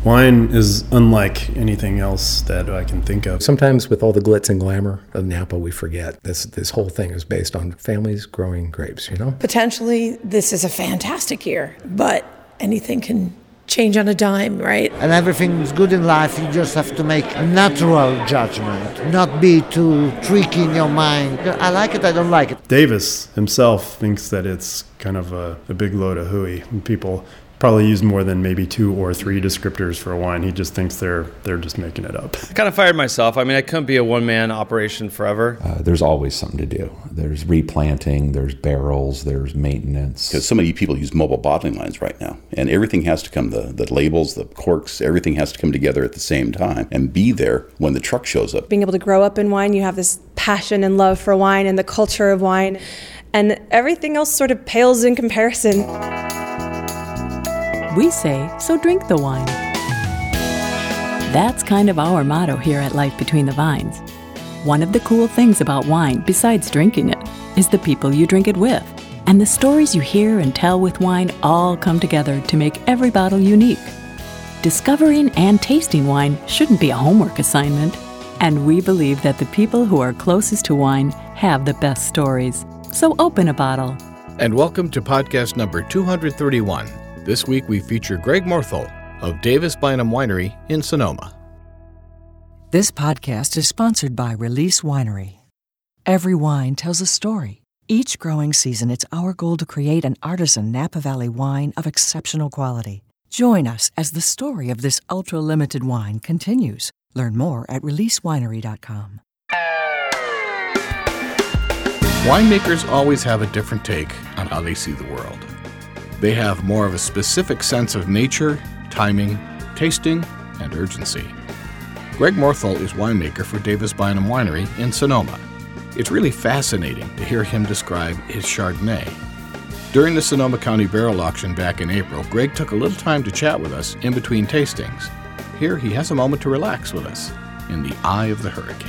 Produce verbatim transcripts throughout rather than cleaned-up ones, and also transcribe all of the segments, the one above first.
Wine is unlike anything else that I can think of. Sometimes with all the glitz and glamour of Napa, we forget this this whole thing is based on families growing grapes, you know? Potentially, this is a fantastic year, but anything can change on a dime, right? And everything is good in life, you just have to make a natural judgment, not be too tricky in your mind. I like it, I don't like it. Davis himself thinks that it's kind of a, a big load of hooey. People probably use more than maybe two or three descriptors for a wine. He just thinks they're they're just making it up. I kind of fired myself. I mean, I couldn't be a one-man operation forever. Uh, there's always something to do. There's replanting, there's barrels, there's maintenance. Because so many people use mobile bottling lines right now, and everything has to come, the, the labels, the corks, everything has to come together at the same time and be there when the truck shows up. Being able to grow up in wine, you have this passion and love for wine and the culture of wine, and everything else sort of pales in comparison. We say, so drink the wine. That's kind of our motto here at Life Between the Vines. One of the cool things about wine, besides drinking it, is the people you drink it with. And the stories you hear and tell with wine all come together to make every bottle unique. Discovering and tasting wine shouldn't be a homework assignment. And we believe that the people who are closest to wine have the best stories. So open a bottle. And welcome to podcast number two thirty-one. This week we feature Greg Morthal of Davis Bynum Winery in Sonoma. This podcast is sponsored by Release Winery. Every wine tells a story. Each growing season, it's our goal to create an artisan Napa Valley wine of exceptional quality. Join us as the story of this ultra-limited wine continues. Learn more at release winery dot com. Winemakers always have a different take on how they see the world. They have more of a specific sense of nature, timing, tasting, and urgency. Greg Morthal is winemaker for Davis Bynum Winery in Sonoma. It's really fascinating to hear him describe his Chardonnay. During the Sonoma County Barrel Auction back in April, Greg took a little time to chat with us in between tastings. Here he has a moment to relax with us in the eye of the hurricane.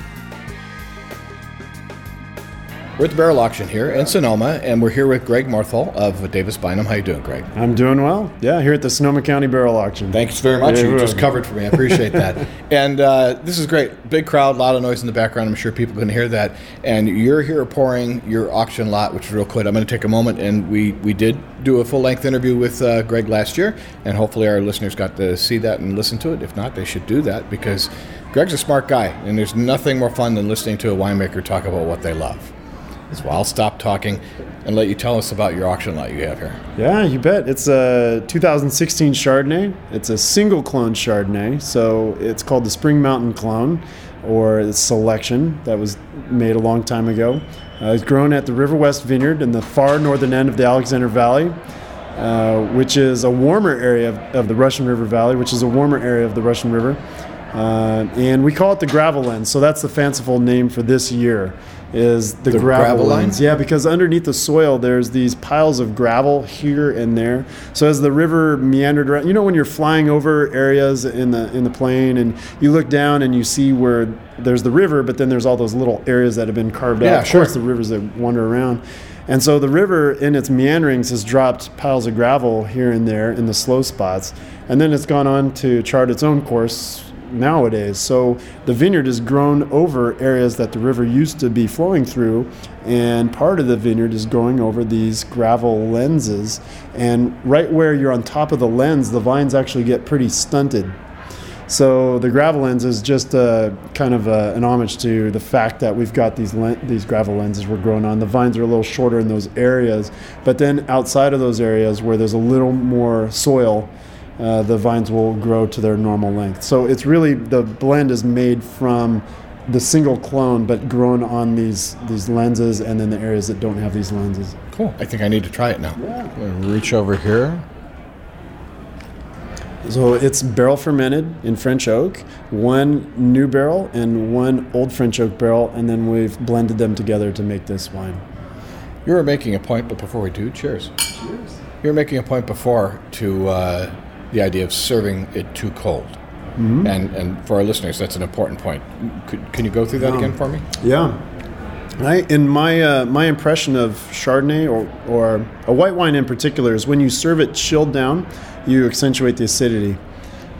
We're at the Barrel Auction here in Sonoma, and we're here with Greg Morthal of Davis Bynum. How you doing, Greg? I'm doing well. Yeah, here at the Sonoma County Barrel Auction. Thanks very much. Yeah, you just covered for me. I appreciate that. And uh, this is great. Big crowd, a lot of noise in the background. I'm sure people can hear that. And you're here pouring your auction lot, which is real quick. I'm going to take a moment, and we, we did do a full-length interview with uh, Greg last year, and hopefully our listeners got to see that and listen to it. If not, they should do that, because Greg's a smart guy, and there's nothing more fun than listening to a winemaker talk about what they love. So I'll stop talking and let you tell us about your auction lot you have here. Yeah, you bet. It's a two thousand sixteen Chardonnay. It's a single clone Chardonnay, so it's called the Spring Mountain Clone, or the Selection, that was made a long time ago. Uh, it's grown at the River West Vineyard in the far northern end of the Alexander Valley, uh, which is a warmer area of, of the Russian River Valley, which is a warmer area of the Russian River. Uh, and we call it the gravel lens, so that's the fanciful name for this year, is the, the gravel, gravel lens. Yeah, because underneath the soil there's these piles of gravel here and there. So as the river meandered around, you know when you're flying over areas in the in the plain and you look down and you see where there's the river, but then there's all those little areas that have been carved yeah, out. Of sure. course, the rivers that wander around. And so the river in its meanderings has dropped piles of gravel here and there in the slow spots, and then it's gone on to chart its own course nowadays. So the vineyard has grown over areas that the river used to be flowing through, and part of the vineyard is growing over these gravel lenses. And right where you're on top of the lens, the vines actually get pretty stunted. So the gravel lens is just a, kind of a, an homage to the fact that we've got these len- these gravel lenses we're growing on. The vines are a little shorter in those areas, but then outside of those areas where there's a little more soil, Uh, the vines will grow to their normal length. So it's really, the blend is made from the single clone, but grown on these these lenses, and then the areas that don't have these lenses. Cool. I think I need to try it now. Yeah. I'm going to reach over here. So it's barrel fermented in French oak, one new barrel and one old French oak barrel, and then we've blended them together to make this wine. You were making a point, but before we do, cheers. Cheers. You were making a point before to uh, the idea of serving it too cold. Mm-hmm. And and for our listeners, that's an important point. Could, can you go through that yeah. again for me? Yeah. I, in my uh, my impression of Chardonnay, or, or a white wine in particular, is when you serve it chilled down, you accentuate the acidity.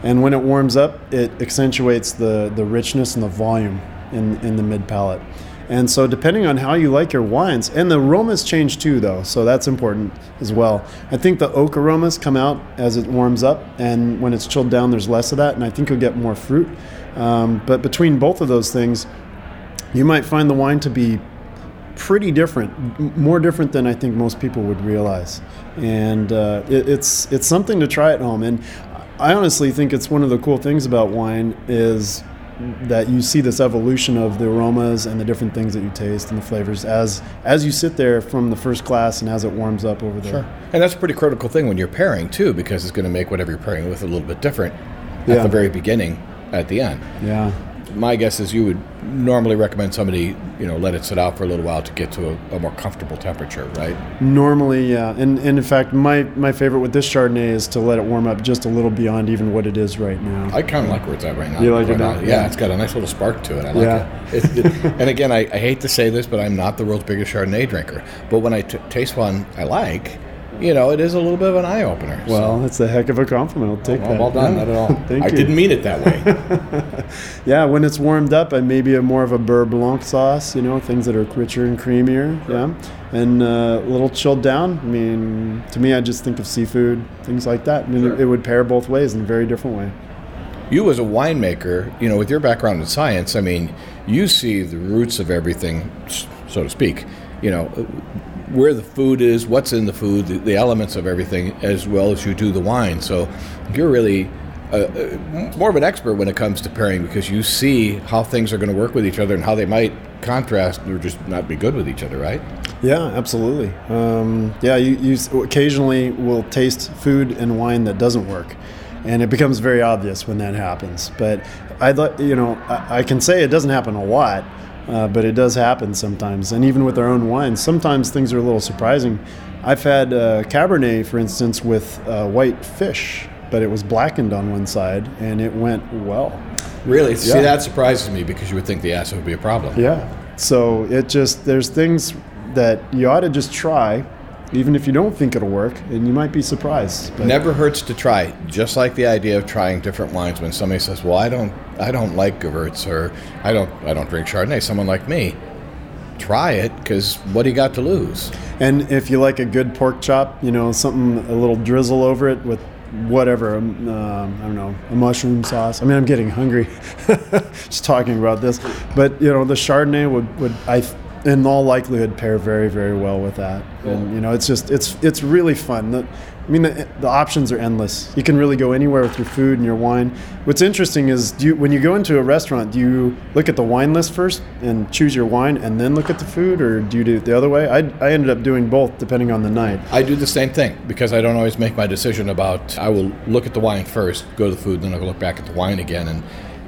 And when it warms up, it accentuates the, the richness and the volume in, in the mid palate. And so depending on how you like your wines, and the aromas change too though, so that's important as well. I think the oak aromas come out as it warms up, and when it's chilled down there's less of that, and I think you'll get more fruit. Um, but between both of those things, you might find the wine to be pretty different, m- more different than I think most people would realize. And uh, it, it's it's something to try at home. And I honestly think it's one of the cool things about wine is that you see this evolution of the aromas and the different things that you taste and the flavors as as you sit there from the first glass and as it warms up over there. Sure. And that's a pretty critical thing when you're pairing too, because it's going to make whatever you're pairing with a little bit different at Yeah. the very beginning, at the end. Yeah. My guess is you would normally recommend somebody, you know, let it sit out for a little while to get to a, a more comfortable temperature, right? Normally, yeah. And, and in fact, my, my favorite with this Chardonnay is to let it warm up just a little beyond even what it is right now. I kind of like where it's at right now. You like it Right now? Yeah, Yeah. it's got a nice little spark to it. I like Yeah. it. It, it. And again, I, I hate to say this, but I'm not the world's biggest Chardonnay drinker. But when I t- taste one I like, you know, it is a little bit of an eye-opener. Well, so. it's a heck of a compliment. I'll take well, that. well done. Yeah. Not at all. Thank I you. didn't mean it that way. Yeah, when it's warmed up, and maybe a more of a beurre blanc sauce, you know, things that are richer and creamier. Yeah, and uh, a little chilled down. I mean, to me, I just think of seafood, things like that. I mean, Sure. it, it would pair both ways in a very different way. You as a winemaker, you know, with your background in science, I mean, you see the roots of everything, so to speak, you know, where the food is, what's in the food, the, the elements of everything, as well as you do the wine. So you're really uh, uh, more of an expert when it comes to pairing, because you see how things are going to work with each other and how they might contrast or just not be good with each other, right? Yeah, absolutely. Um, yeah, you, you s- occasionally will taste food and wine that doesn't work, and it becomes very obvious when that happens. But I'd like, you know, I, I can say it doesn't happen a lot, uh, but it does happen sometimes. And even with our own wines, sometimes things are a little surprising. I've had uh, Cabernet, for instance, with uh, white fish, but it was blackened on one side, and it went well. Really? See, Yeah. that surprises me, because you would think the acid would be a problem. Yeah. So it just, there's things that you ought to just try, even if you don't think it'll work, and you might be surprised. But Never hurts to try. Just like the idea of trying different wines. When somebody says, "Well, I don't, I don't like Gewurz," or "I don't, I don't drink Chardonnay," someone like me, try it, because what do you got to lose? And if you like a good pork chop, you know, something, a little drizzle over it with whatever, um, um, I don't know, a mushroom sauce. I mean, I'm getting hungry just talking about this. But, you know, the Chardonnay would, would I, in all likelihood, pair very, very well with that. And, you know, it's just, it's it's really fun. The, I mean, the, the options are endless. You can really go anywhere with your food and your wine. What's interesting is, do you, when you go into a restaurant, do you look at the wine list first and choose your wine and then look at the food, or do you do it the other way? I, I ended up doing both depending on the night. I do the same thing, because I don't always make my decision about, I will look at the wine first, go to the food, then I'll look back at the wine again. And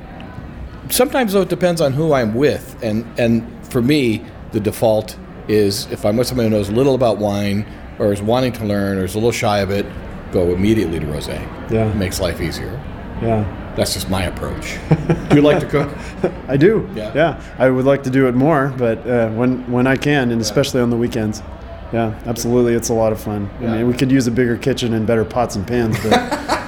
sometimes, though, it depends on who I'm with. And, and for me, the default is, if I'm with somebody who knows little about wine, or is wanting to learn, or is a little shy of it, go immediately to rosé. Yeah. It makes life easier. Yeah. That's just my approach. Do you like to cook? I do. Yeah. Yeah. I would like to do it more, but uh, when when I can, and especially on the weekends. Yeah, absolutely. It's a lot of fun. I Yeah. mean, we could use a bigger kitchen and better pots and pans, but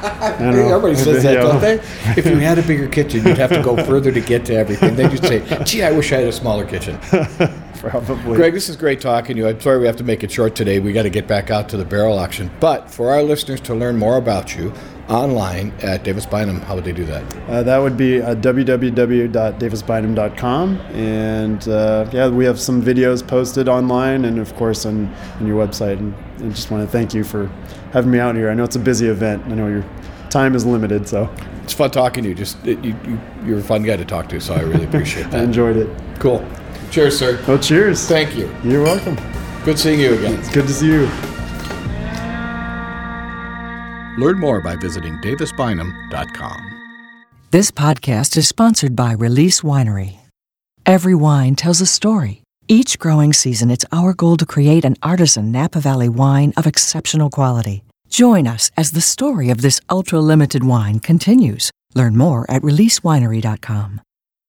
I don't know. Everybody says that, Yeah. don't they? If you had a bigger kitchen, you'd have to go further to get to everything. They just say, "Gee, I wish I had a smaller kitchen." Probably. Greg, this is great talking to you. I'm sorry we have to make it short today. We got to get back out to the barrel auction. But for our listeners to learn more about you online at Davis Bynum, how would they do that? Uh, that would be uh, w w w dot davis bynum dot com. And uh, yeah, we have some videos posted online and, of course, on, on your website. And I just want to thank you for having me out here. I know it's a busy event. I know your time is limited, so. It's fun talking to you. Just it, you, you, You're a fun guy to talk to, so I really appreciate that. I enjoyed it. Cool. Cheers, sir. Oh, cheers. Thank you. You're welcome. Good seeing you again. It's good to see you. Learn more by visiting davis bynum dot com. This podcast is sponsored by Release Winery. Every wine tells a story. Each growing season, it's our goal to create an artisan Napa Valley wine of exceptional quality. Join us as the story of this ultra-limited wine continues. Learn more at release winery dot com.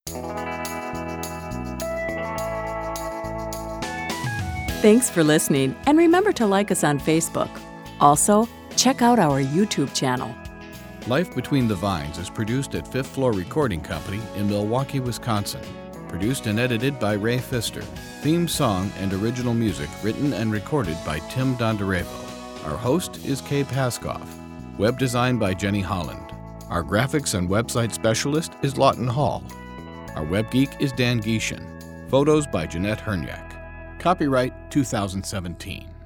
Thanks for listening, and remember to like us on Facebook. Also, check out our YouTube channel. Life Between the Vines is produced at Fifth Floor Recording Company in Milwaukee, Wisconsin. Produced and edited by Ray Pfister. Theme song and original music written and recorded by Tim Dondarevo. Our host is Kay Paskoff. Web design by Jenny Holland. Our graphics and website specialist is Lawton Hall. Our web geek is Dan Gieshin. Photos by Jeanette Hernyak. Copyright two thousand seventeen.